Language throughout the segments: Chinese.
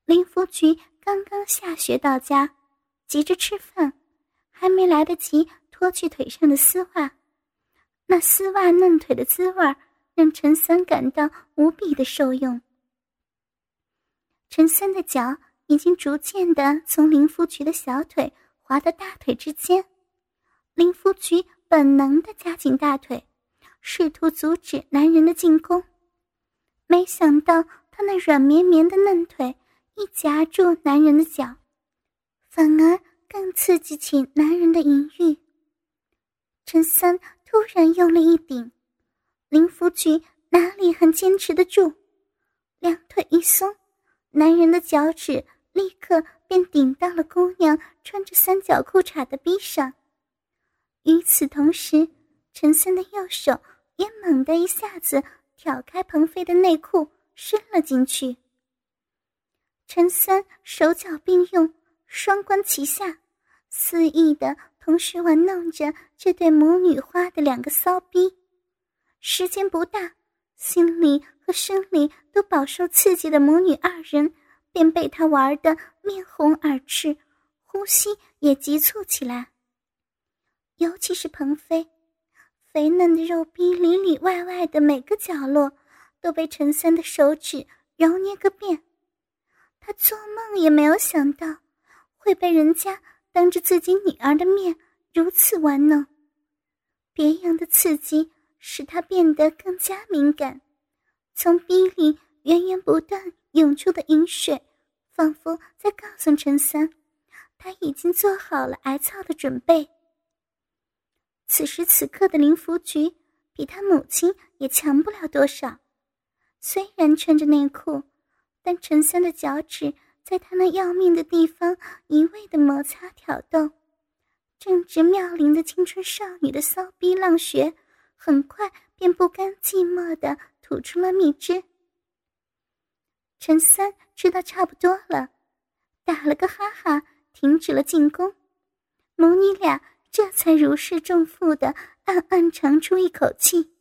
林福菊刚刚下学到家，急着吃饭，还没来得及脱去腿上的丝袜。那丝袜嫩腿的滋味让陈三感到无比的受用。陈三的脚已经逐渐地从林福菊的小腿滑到大腿之间，林福菊本能地夹紧大腿，试图阻止男人的进攻。没想到他那软绵绵的嫩腿一夹住男人的脚，反而更刺激起男人的淫欲。陈三突然用力一顶，林福菊哪里还坚持得住，两腿一松，男人的脚趾立刻便顶到了姑娘穿着三角裤衩的逼上。与此同时，陈三的右手也猛地一下子挑开彭飞的内裤伸了进去。陈三手脚并用，双关齐下，肆意地同时玩弄着这对母女花的两个骚逼。时间不大，心理和生理都饱受刺激的母女二人便被他玩得面红耳赤，呼吸也急促起来。尤其是彭飞，肥嫩的肉逼里里外外的每个角落都被陈三的手指揉捏个遍。他做梦也没有想到会被人家当着自己女儿的面如此玩弄。别样的刺激使他变得更加敏感，从逼里源源不断涌出的饮水仿佛在告诉陈三，他已经做好了挨操的准备。此时此刻的林福菊比他母亲也强不了多少，虽然穿着内裤，但陈三的脚趾在他那要命的地方一味的摩擦挑逗，正值妙龄的青春少女的骚逼浪穴很快便不甘寂寞地吐出了蜜汁。陈三知道差不多了，打了个哈哈，停止了进攻。母女俩这才如释重负地暗暗长出一口气。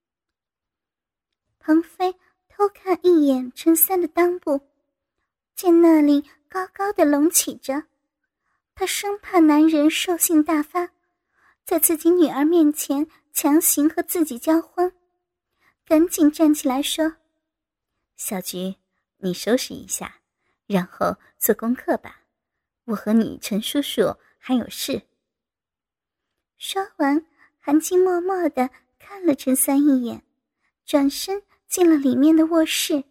彭飞偷看一眼陈三的裆部，见那里高高的隆起着，他生怕男人兽性大发，在自己女儿面前强行和自己交欢，赶紧站起来说： 小菊，你收拾一下，然后做功课吧，我和你陈叔叔还有事。 说完，含情脉脉地看了陈三一眼，转身进了里面的卧室。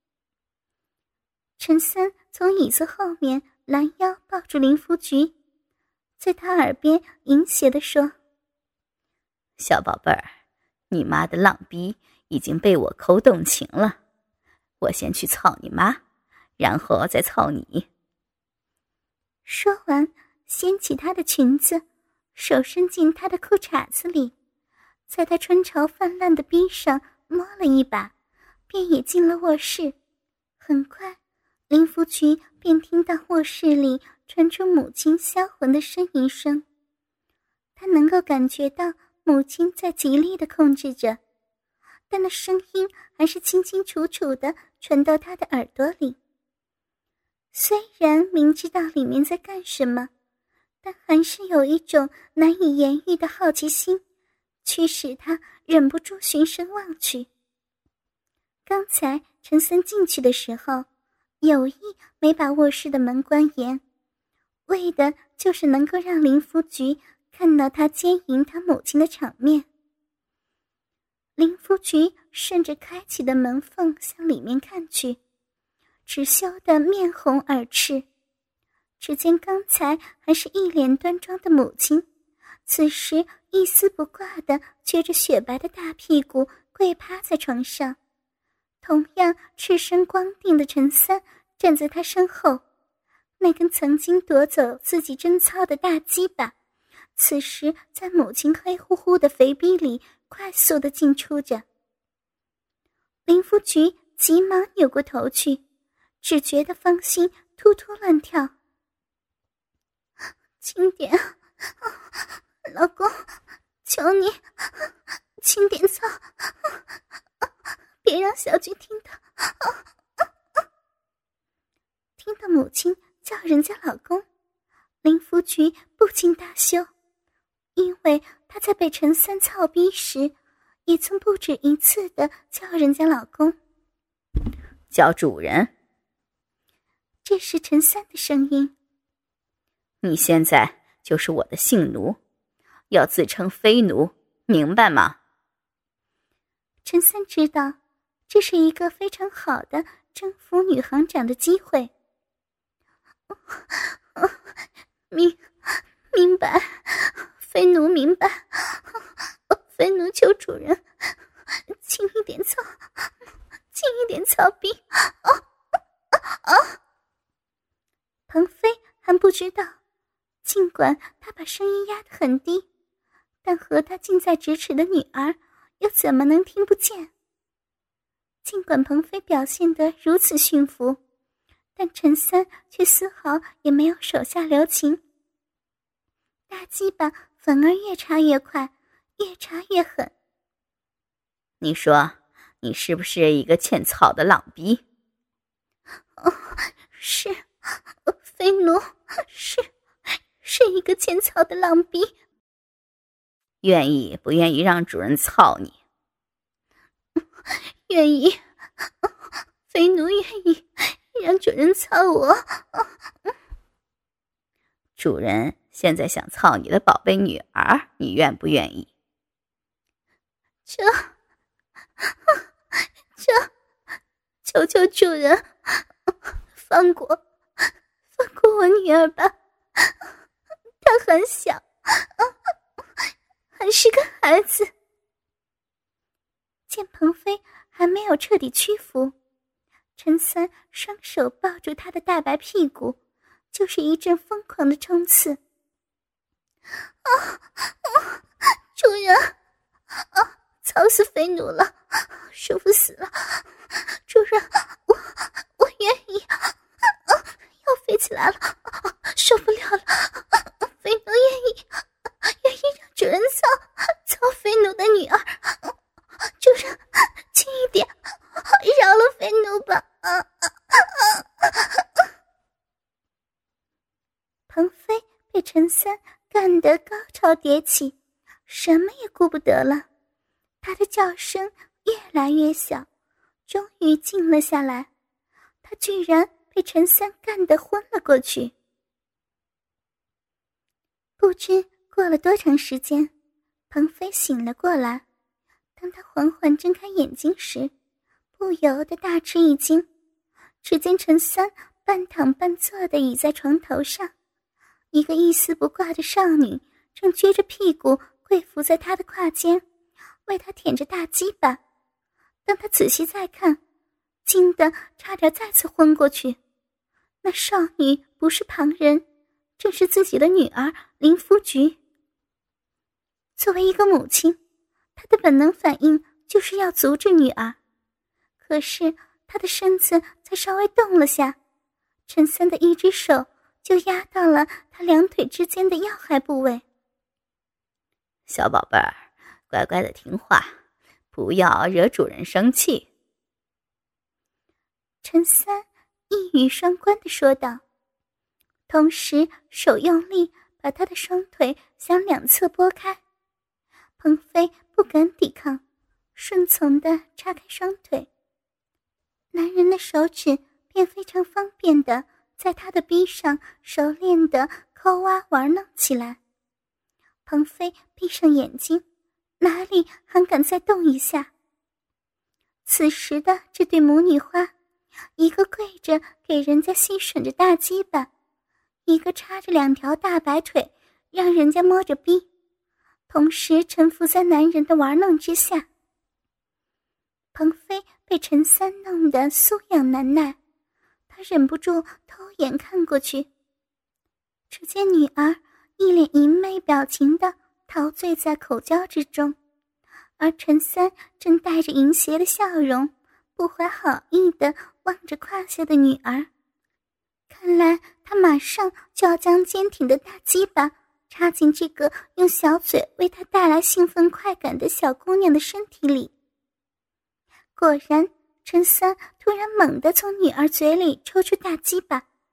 陈三从椅子后面拦腰抱住林福菊，在他耳边淫邪地说： 小宝贝儿，你妈的浪逼已经被我抠动情了，我先去操你妈，然后再操你。 说完，掀起她的裙子，手伸进她的裤衩子里，在她春潮泛滥的逼上摸了一把，便也进了卧室。很快，林福菊便听到卧室里传出母亲销魂的呻吟声，她能够感觉到母亲在极力地控制着，但那声音还是清清楚楚地传到她的耳朵里。虽然明知道里面在干什么，但还是有一种难以言喻的好奇心，驱使他忍不住循声望去。刚才陈三进去的时候，有意没把卧室的门关严，为的就是能够让林福菊看到他奸淫他母亲的场面。林福菊顺着开启的门缝向里面看去，只羞得面红耳赤。只见刚才还是一脸端庄的母亲，此时一丝不挂地撅着雪白的大屁股跪趴在床上，同样赤身光腚的陈三站在他身后，那根曾经夺走自己贞操的大鸡巴此时在母亲黑乎乎的肥逼里快速地进出着。林福菊急忙扭过头去，只觉得芳心突突乱跳。轻点，老公，求你轻点操，别让小菊听到。 听到母亲叫人家老公，林福菊不禁大羞，因为她在被陈三操逼时，也曾不止一次地叫人家老公。 叫主人。 这是陈三的声音。 你现在就是我的性奴，要自称妃奴，明白吗？ 陈三知道这是一个非常好的征服女行长的机会。明白，妃奴明白。妃奴求主人轻一点操，轻一点操逼。彭飞还不知道，尽管他把声音压得很低，但和他近在咫尺的女儿又怎么能听不见？尽管彭飞表现得如此驯服，但陈三却丝毫也没有手下留情。大鸡巴反而越插越快，越插越狠。 你说你是不是一个欠操的浪逼？ 是，妃奴是一个欠操的浪逼。 愿意不愿意让主人操你？ 愿意，妃奴愿意让主人操我。 主人现在想操你的宝贝女儿，你愿不愿意？ 求求主人，放过我女儿吧，她很小，还是个孩子。见彭飞还没有彻底屈服，陈三双手抱住他的大白屁股，就是一阵疯狂的冲刺。主人，操死妃奴了，舒服死了。主人，我愿意，要飞起来了，受不了了。妃奴愿意让主人操妃奴的女儿。主人，轻一点，饶了妃奴吧。彭飞被陈三干得高潮迭起，什么也顾不得了。他的叫声越来越小，终于静了下来。他居然被陈三干得昏了过去。不知过了多长时间，彭飞醒了过来。当他缓缓睁开眼睛时，不由得大吃一惊。只见陈三半躺半坐地倚在床头上，一个一丝不挂的少女正撅着屁股跪伏在他的胯间，为他舔着大鸡巴。当他仔细再看，惊得差点再次昏过去。那少女不是旁人，正是自己的女儿林福菊。作为一个母亲，她的本能反应就是要阻止女儿，可是她的身子才稍微动了下，陈三的一只手就压到了她两腿之间的要害部位。 小宝贝儿，乖乖的听话，不要惹主人生气。 陈三一语双关地说道，同时手用力把他的双腿向两侧拨开。彭飞不敢抵抗，顺从地叉开双腿，男人的手指便非常方便地在他的臂上熟练地抠挖玩弄起来。彭飞闭上眼睛，哪里还敢再动一下？此时的这对母女花，一个跪着给人家吸吮着大鸡巴，一个插着两条大白腿让人家摸着逼，同时臣服在男人的玩弄之下。彭飞被陈三弄得酥痒难耐，他忍不住偷眼看过去，只见女儿一脸淫媚表情地陶醉在口交之中，而陈三正带着淫邪的笑容，不怀好意地望着胯下的女儿。看来他马上就要将坚挺的大鸡巴插进这个用小嘴为他带来兴奋快感的小姑娘的身体里。果然，陈三突然猛地从女儿嘴里抽出大鸡巴，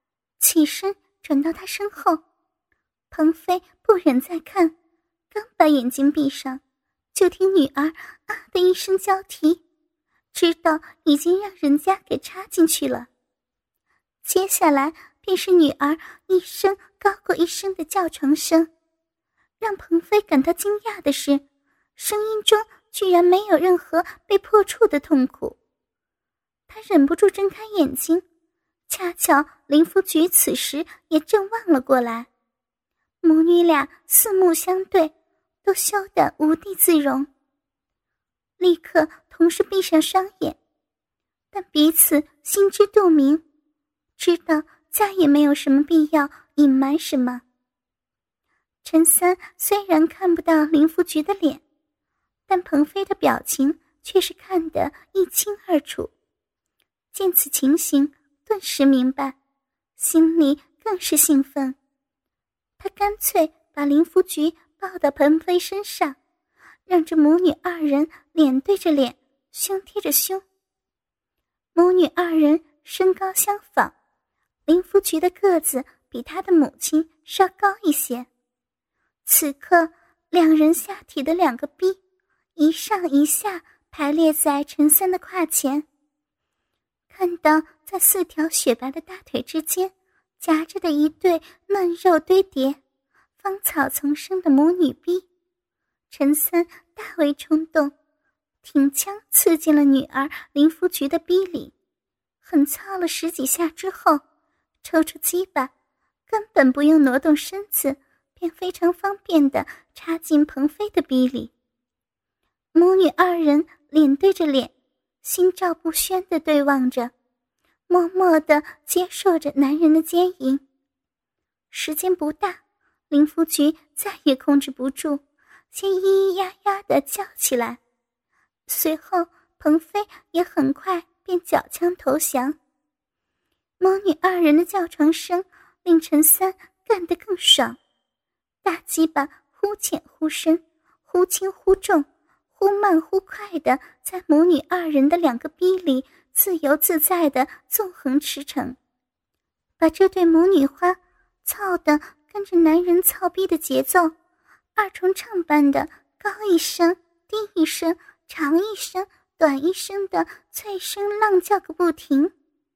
起身转到他身后。彭飞不忍再看，刚把眼睛闭上，就听女儿啊的一声娇啼，知道已经让人家给插进去了。接下来便是女儿一声高过一声的叫床声。让彭飞感到惊讶的是，声音中居然没有任何被破处的痛苦。他忍不住睁开眼睛，恰巧林福菊此时也正望了过来，母女俩四目相对，都羞得无地自容，立刻同时闭上双眼，但彼此心知肚明，知道再也没有什么必要隐瞒什么。陈三虽然看不到林福菊的脸，但彭飞的表情却是看得一清二楚。见此情形，顿时明白，心里更是兴奋。他干脆把林福菊抱到彭飞身上，让这母女二人脸对着脸，胸贴着胸。母女二人身高相仿，林福菊的个子比她的母亲稍高一些。此刻两人下体的两个逼一上一下排列在陈三的胯前，看到在4条雪白的大腿之间夹着的一对嫩肉堆叠、芳草丛生的母女逼，陈三大为冲动，挺枪刺进了女儿林福菊的逼里，狠操了10几下之后，抽出鸡巴，根本不用挪动身子，便非常方便地插进彭飞的逼里。母女二人脸对着脸，心照不宣地对望着，默默地接受着男人的奸淫。时间不大，林福菊再也控制不住，先咿咿呀呀地叫起来，随后彭飞也很快便缴枪投降。母女二人的叫床声令陈三干得更爽，大鸡巴忽浅忽深，忽轻忽重，忽慢忽快地在母女二人的两个逼里自由自在地纵横驰骋，把这对母女花操得跟着男人操逼的节奏，二重唱般的高一声、低一声、长一声、短一声的脆声浪叫个不停。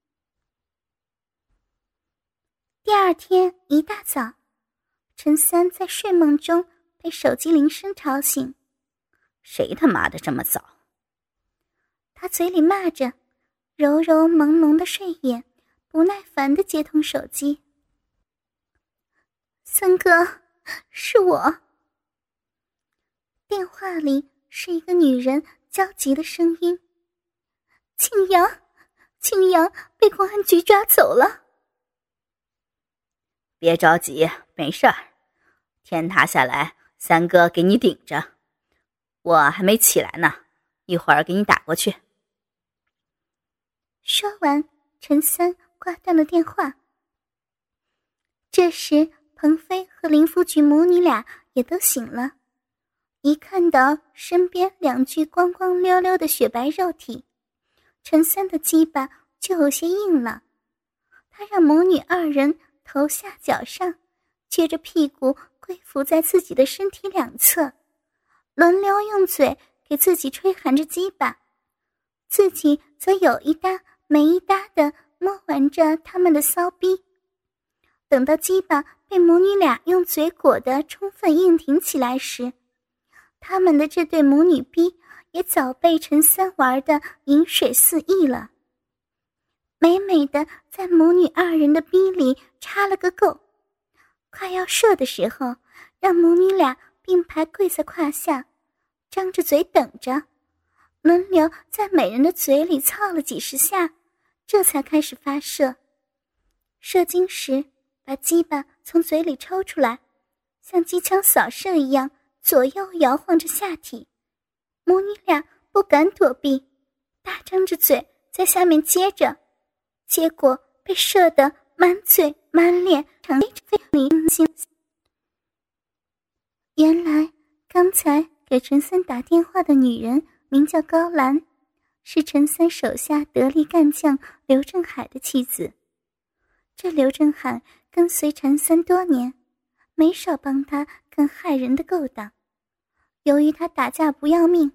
第二天一大早，陈三在睡梦中被手机铃声吵醒。 谁他妈的这么早？ 他嘴里骂着，揉揉朦胧的睡眼，不耐烦地接通手机。三哥，是我。电话里是一个女人焦急的声音。庆阳被公安局抓走了。 别着急，没事儿，天塌下来三哥给你顶着，我还没起来呢，一会儿给你打过去。 说完，陈三挂断了电话。这时彭飞和林福菊母女俩也都醒了，一看到身边两具光光溜溜的雪白肉体，陈三的鸡巴就有些硬了。他让母女二人头下脚上，撅着屁股跪伏在自己的身体两侧，轮流用嘴给自己吹含着鸡巴，自己则有一搭没一搭地摸玩着他们的骚逼。等到鸡巴被母女俩用嘴裹得充分硬挺起来时，他们的这对母女逼也早被陈三玩得饮水四溢了，美美的在母女二人的逼里插了个够。快要射的时候，让母女俩并排跪在胯下，张着嘴等着，轮流在每人的嘴里操了几十下，这才开始发射。射精时，把鸡巴从嘴里抽出来，像机枪扫射一样左右摇晃着下体。母女俩不敢躲避，大张着嘴在下面接着，结果被射得满嘴满脸长飞离心。原来刚才给陈三打电话的女人名叫高兰，是陈三手下得力干将刘正海的妻子。 这刘振海跟随陈三多年，没少帮他干害人的勾当。由于他打架不要命，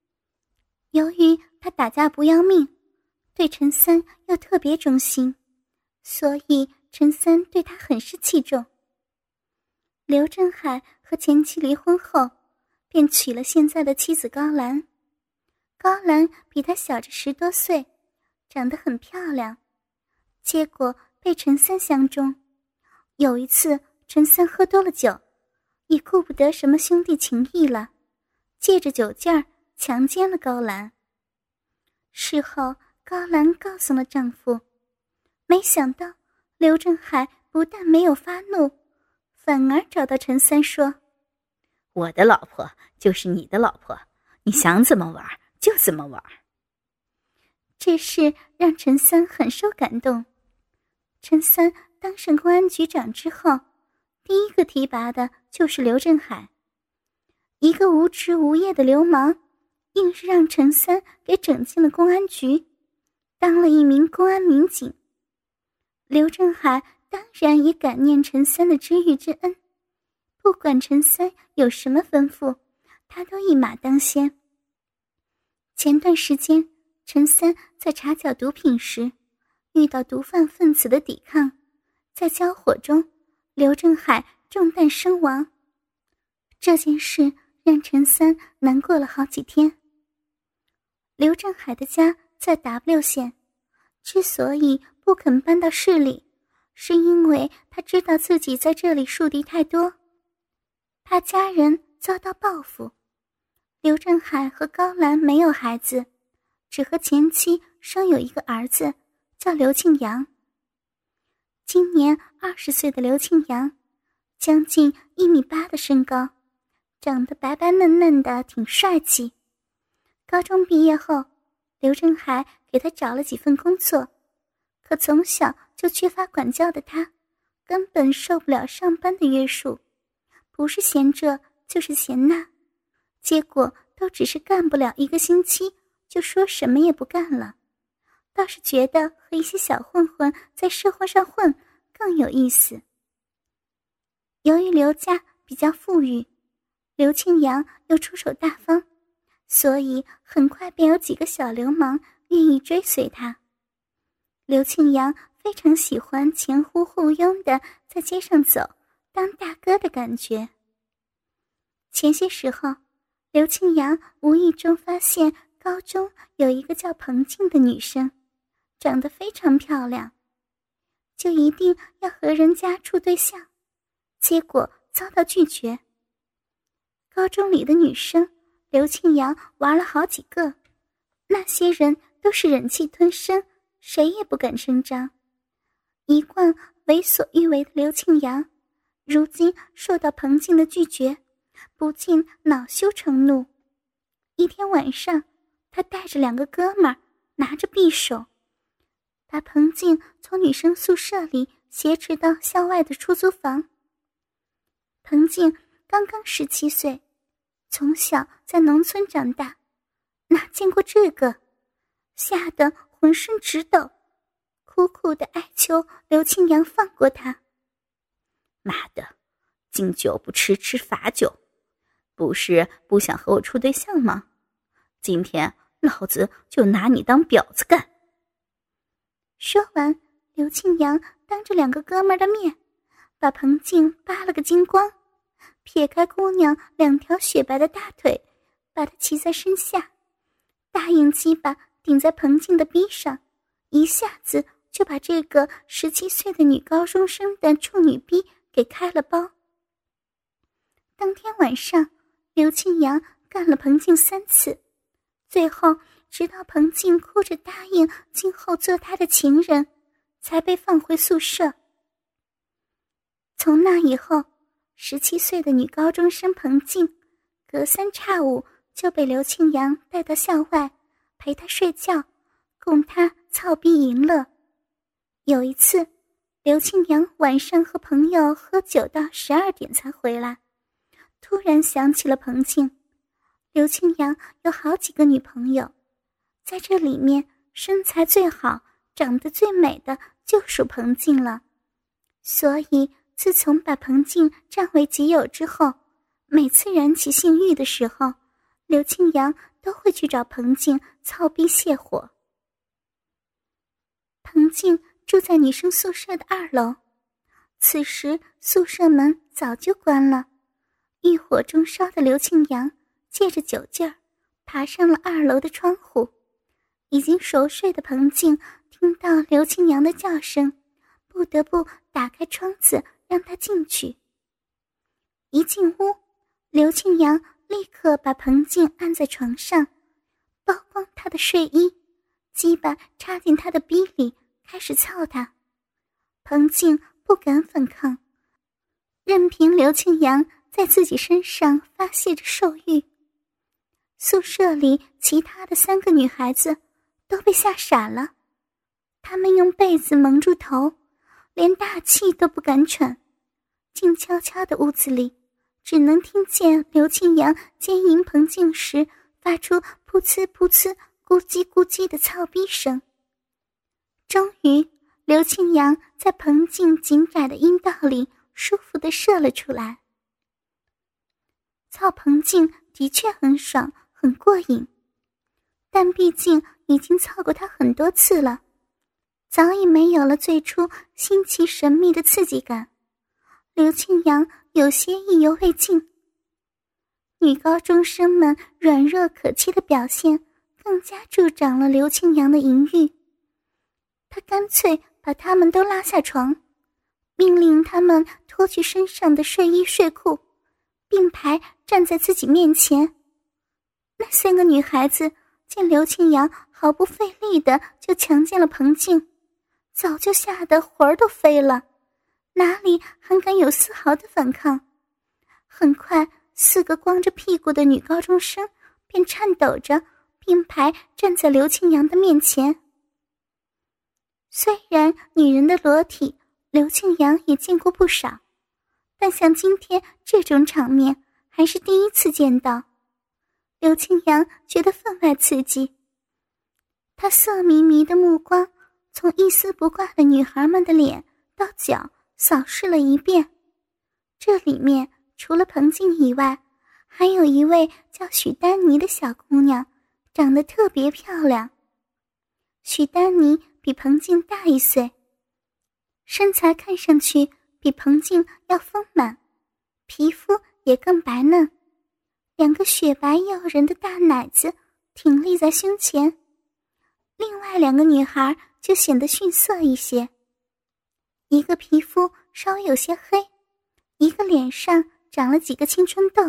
对陈三又特别忠心，所以陈三对他很是器重。刘振海和前妻离婚后，便娶了现在的妻子高兰。高兰比他小着10多岁，长得很漂亮，结果被陈三相中。有一次陈三喝多了酒，也顾不得什么兄弟情义了，借着酒劲儿强奸了高兰。事后高兰告诉了丈夫，没想到刘振海不但没有发怒，反而找到陈三说： 我的老婆就是你的老婆，你想怎么玩就怎么玩。 这事让陈三很受感动。陈三当上公安局长之后，第一个提拔的就是刘振海。一个无职无业的流氓，硬是让陈三给整进了公安局，当了一名公安民警。刘振海当然也感念陈三的知遇之恩，不管陈三有什么吩咐，他都一马当先。前段时间陈三在查缴毒品时遇到毒贩分子的抵抗，在交火中刘振海中弹身亡。这件事让陈三难过了好几天。刘振海的家在 W 县，之所以不肯搬到市里，是因为他知道自己在这里树敌太多，怕家人遭到报复。刘振海和高兰没有孩子，只和前妻生有一个儿子，叫刘庆阳。今年20岁的刘庆阳，将近1.8米的身高，长得白白嫩嫩的，挺帅气。高中毕业后，刘振海给他找了几份工作，可从小就缺乏管教的他，根本受不了上班的约束，不是嫌这就是嫌那，结果都只是干不了1个星期，就说什么也不干了。倒是觉得和一些小混混在社会上混更有意思。由于刘家比较富裕，刘庆阳又出手大方，所以很快便有几个小流氓愿意追随他。刘庆阳非常喜欢前呼后拥的在街上走，当大哥的感觉。前些时候，刘庆阳无意中发现高中有一个叫彭静的女生，长得非常漂亮，就一定要和人家处对象，结果遭到拒绝。高中里的女生，刘庆阳玩了好几个，那些人都是忍气吞声，谁也不敢声张。一贯为所欲为的刘庆阳，如今受到彭静的拒绝，不禁恼羞成怒。一天晚上，他带着2个哥们儿，拿着匕首，把彭静从女生宿舍里挟持到校外的出租房。彭静刚刚17岁，从小在农村长大，哪见过这个，吓得浑身直抖，苦苦地哀求刘庆阳放过他。 妈的，敬酒不吃吃罚酒，不是不想和我处对象吗？今天老子就拿你当婊子干。 说完，刘庆阳当着2个哥们儿的面，把彭静扒了个精光，撇开姑娘2条雪白的大腿，把她骑在身下，大硬鸡巴顶在彭静的逼上，一下子就把这个17岁的女高中生的处女逼给开了包。当天晚上，刘庆阳干了彭静3次，最后直到彭静哭着答应今后做他的情人，才被放回宿舍。从那以后，17岁的女高中生彭静隔3差5就被刘庆阳带到校外，陪她睡觉，供她操逼淫乐。有一次，刘庆阳晚上和朋友喝酒到12点才回来，突然想起了彭静。刘庆阳有好几个女朋友，在这里面身材最好、长得最美的就属彭静了。 所以自从把彭静占为己有之后，每次燃起性欲的时候，刘庆阳都会去找彭静操逼泄火。彭静住在女生宿舍的2楼，此时宿舍门早就关了。欲火中烧的刘庆阳借着酒劲儿爬上了2楼的窗户。已经熟睡的彭静听到刘庆阳的叫声，不得不打开窗子让他进去。一进屋，刘庆阳立刻把彭静按在床上，剥光她的睡衣，鸡巴插进她的逼里，开始操她。彭静不敢反抗，任凭刘庆阳在自己身上发泄着兽欲。宿舍里其他的3个女孩子都被吓傻了，她们用被子蒙住头，连大气都不敢喘。静悄悄的屋子里，只能听见刘庆阳奸淫彭静时发出噗呲噗呲咕叽咕叽的操逼声。终于，刘庆阳在彭静紧窄的阴道里舒服地射了出来。操彭静的确很爽，很过瘾，但毕竟已经操过他很多次了，早已没有了最初新奇神秘的刺激感。刘庆阳有些意犹未尽。女高中生们软弱可欺的表现更加助长了刘庆阳的淫欲。他干脆把他们都拉下床，命令他们脱去身上的睡衣睡裤，并排站在自己面前。那3个女孩子见刘庆阳毫不费力的就强奸了彭静，早就吓得魂儿都飞了，哪里还敢有丝毫的反抗。很快4个光着屁股的女高中生便颤抖着并排站在刘庆阳的面前。虽然女人的裸体刘庆阳也见过不少，但像今天这种场面还是第一次见到。刘庆阳觉得分外刺激，他色迷迷的目光从一丝不挂的女孩们的脸到脚扫视了一遍。这里面除了彭静以外，还有一位叫许丹妮的小姑娘，长得特别漂亮。许丹妮比彭静大1岁，身材看上去比彭静要丰满，皮肤也更白嫩，2个雪白诱人的大奶子挺立在胸前。另外2个女孩就显得逊色一些，一个皮肤稍微有些黑，一个脸上长了几个青春痘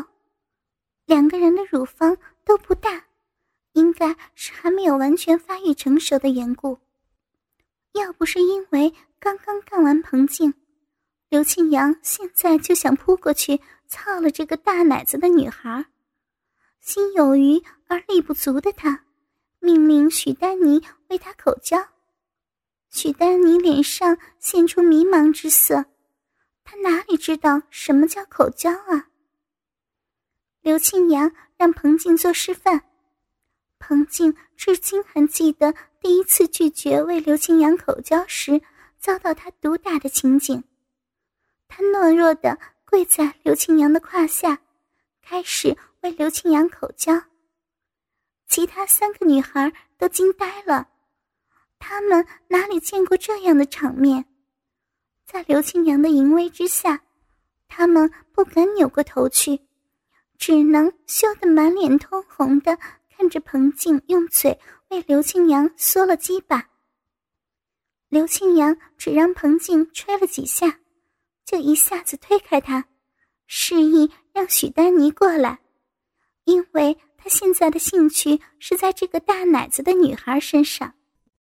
，2个人的乳房都不大，应该是还没有完全发育成熟的缘故。要不是因为刚刚干完彭静，刘庆阳现在就想扑过去操了这个大奶子的女孩。心有余而力不足的他命令许丹妮为他口交。许丹妮脸上现出迷茫之色，她哪里知道什么叫口交啊？刘庆阳让彭静做示范，彭静至今还记得第一次拒绝为刘庆阳口交时遭到他毒打的情景。他懦弱地跪在刘庆阳的胯下，开始为刘庆阳口交。其他3个女孩都惊呆了，她们哪里见过这样的场面？在刘庆阳的淫威之下，她们不敢扭过头去，只能羞得满脸通红地看着彭静用嘴为刘庆阳缩了鸡巴。刘庆阳只让彭静吹了几下，就一下子推开他，示意让许丹妮过来，因为他现在的兴趣是在这个大奶子的女孩身上。